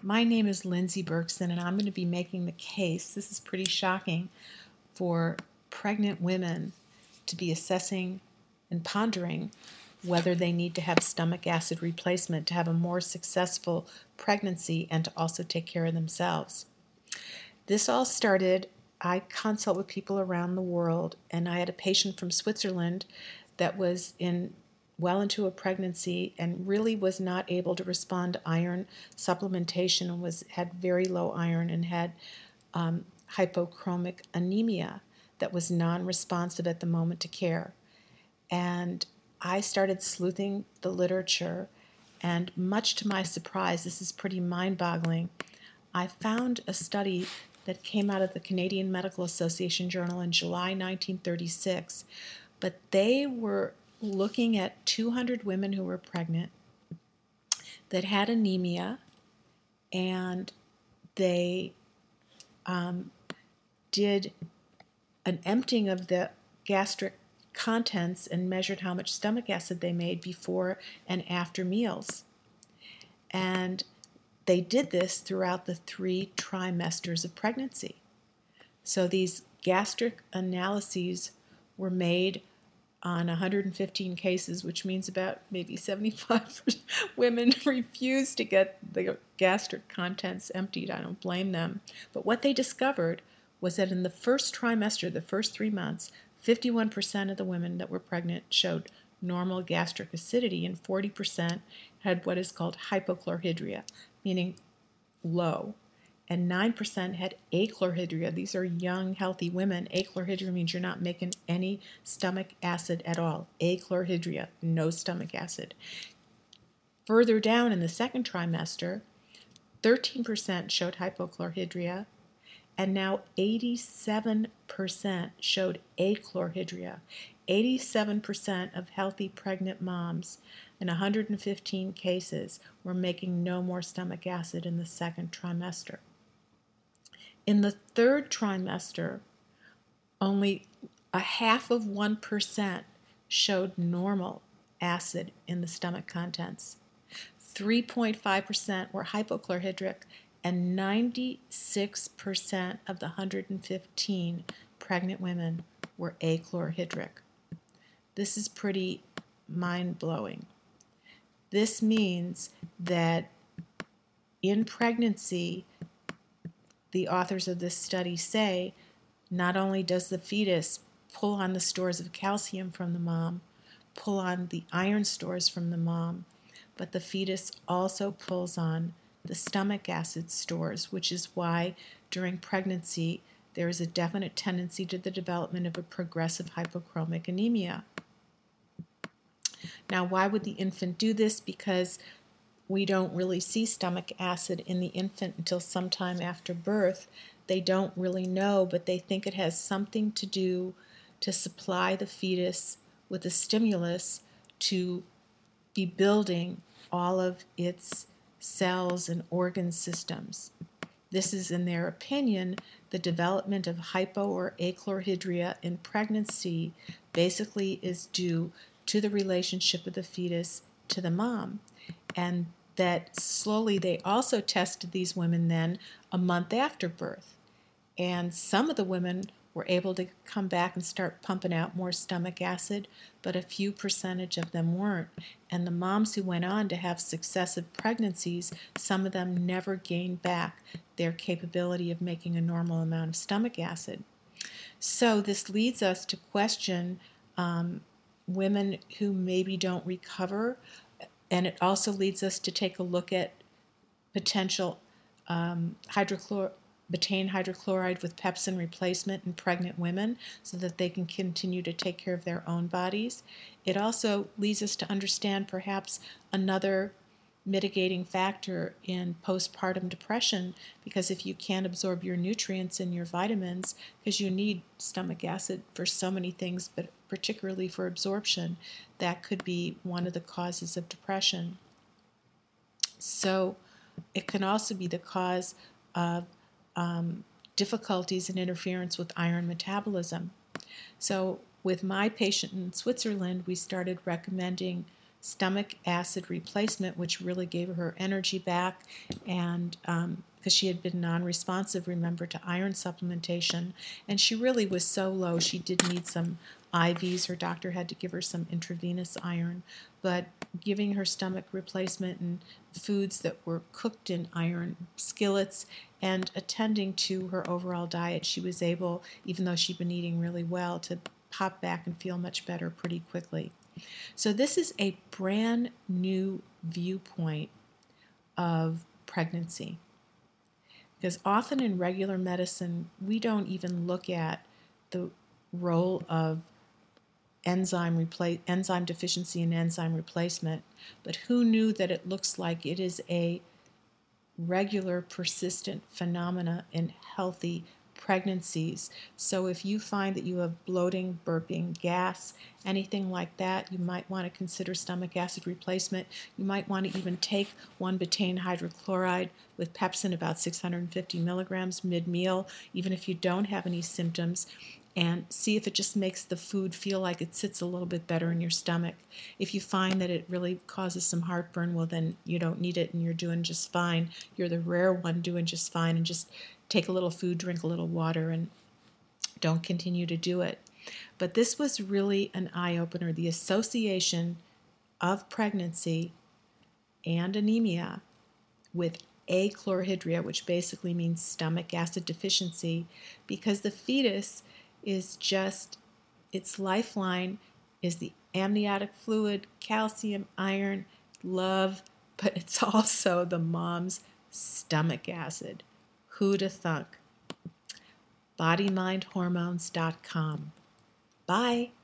My name is Lindsay Berkson, and I'm going to be making the case, this is pretty shocking, for pregnant women to be assessing and pondering whether they need to have stomach acid replacement to have a more successful pregnancy and to also take care of themselves. This all started, I consult with people around the world, and I had a patient from Switzerland that was well into a pregnancy and really was not able to respond to iron supplementation and had very low iron and had hypochromic anemia that was non-responsive at the moment to care. And I started sleuthing the literature, and much to my surprise, this is pretty mind-boggling, I found a study that came out of the Canadian Medical Association Journal in July 1936, but they were looking at 200 women who were pregnant that had anemia, and they did an emptying of the gastric contents and measured how much stomach acid they made before and after meals. And they did this throughout the 3 trimesters of pregnancy. So these gastric analyses were made on 115 cases, which means about maybe 75 women refused to get the gastric contents emptied. I don't blame them. But what they discovered was that in the first trimester, the first 3 months, 51% of the women that were pregnant showed normal gastric acidity, and 40% had what is called hypochlorhydria, meaning low. And 9% had achlorhydria. These are young, healthy women. Achlorhydria means you're not making any stomach acid at all. Achlorhydria, no stomach acid. Further down in the second trimester, 13% showed hypochlorhydria, and now 87% showed achlorhydria. 87% of healthy pregnant moms in 115 cases were making no more stomach acid in the second trimester. In the third trimester, only 0.5% showed normal acid in the stomach contents. 3.5% were hypochlorhydric, and 96% of the 115 pregnant women were achlorhydric. This is pretty mind-blowing. This means that in pregnancy, the authors of this study say, not only does the fetus pull on the stores of calcium from the mom, pull on the iron stores from the mom, but the fetus also pulls on the stomach acid stores, which is why during pregnancy there is a definite tendency to the development of a progressive hypochromic anemia. Now, why would the infant do this? Because we don't really see stomach acid in the infant until sometime after birth. They don't really know, but they think it has something to do to supply the fetus with a stimulus to be building all of its cells and organ systems. This is, in their opinion, the development of hypo or achlorhydria in pregnancy basically is due to the relationship of the fetus to the mom. And that slowly they also tested these women then a month after birth. And some of the women were able to come back and start pumping out more stomach acid, but a few percentage of them weren't. And the moms who went on to have successive pregnancies, some of them never gained back their capability of making a normal amount of stomach acid. So this leads us to question women who maybe don't recover, and it also leads us to take a look at potential betaine hydrochloride with pepsin replacement in pregnant women so that they can continue to take care of their own bodies. It also leads us to understand perhaps another mitigating factor in postpartum depression, because if you can't absorb your nutrients and your vitamins, because you need stomach acid for so many things, but particularly for absorption, that could be one of the causes of depression. So it can also be the cause of difficulties and interference with iron metabolism. So with my patient in Switzerland, we started recommending stomach acid replacement, which really gave her energy back, and because she had been non-responsive, remember, to iron supplementation, and she really was so low she did need some IVs. Her doctor had to give her some intravenous iron, but giving her stomach replacement and foods that were cooked in iron skillets and attending to her overall diet, she was able, even though she'd been eating really well, to pop back and feel much better pretty quickly. So this is a brand new viewpoint of pregnancy. Because often in regular medicine, we don't even look at the role of enzyme deficiency and enzyme replacement. But who knew that it looks like it is a regular, persistent phenomena in healthy pregnancies. So if you find that you have bloating, burping, gas, anything like that, you might want to consider stomach acid replacement. You might want to even take 1-betaine hydrochloride with pepsin, about 650 milligrams mid-meal, even if you don't have any symptoms, and see if it just makes the food feel like it sits a little bit better in your stomach. If you find that it really causes some heartburn, well, then you don't need it and you're doing just fine. You're the rare one doing just fine, and just take a little food, drink a little water, and don't continue to do it. But this was really an eye-opener, the association of pregnancy and anemia with achlorhydria, which basically means stomach acid deficiency, because the fetus is just, its lifeline is the amniotic fluid, calcium, iron, love, but it's also the mom's stomach acid. Who'da thunk? BodyMindHormones.com. Bye.